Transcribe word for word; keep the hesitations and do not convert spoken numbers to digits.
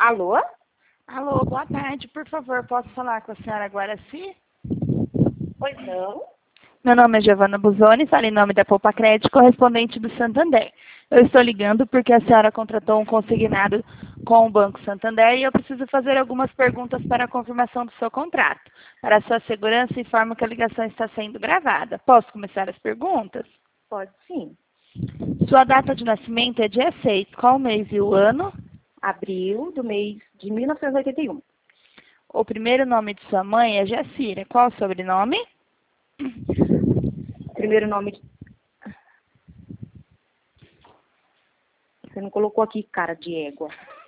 Alô? Alô, boa tarde, por favor, posso falar com a senhora Guaraci? Pois não. Meu nome é Giovana Busoni, falo em nome da Poupa Crédito, correspondente do Santander. Eu estou ligando porque a senhora contratou um consignado com o Banco Santander e eu preciso fazer algumas perguntas para a confirmação do seu contrato. Para a sua segurança, informo que a ligação está sendo gravada. Posso começar as perguntas? Pode sim. Sua data de nascimento é dia seis. Qual o mês e o ano? Abril do mês de mil novecentos e oitenta e um. O primeiro nome de sua mãe é Jacira. Qual o sobrenome? Primeiro nome de... Você não colocou aqui cara de égua.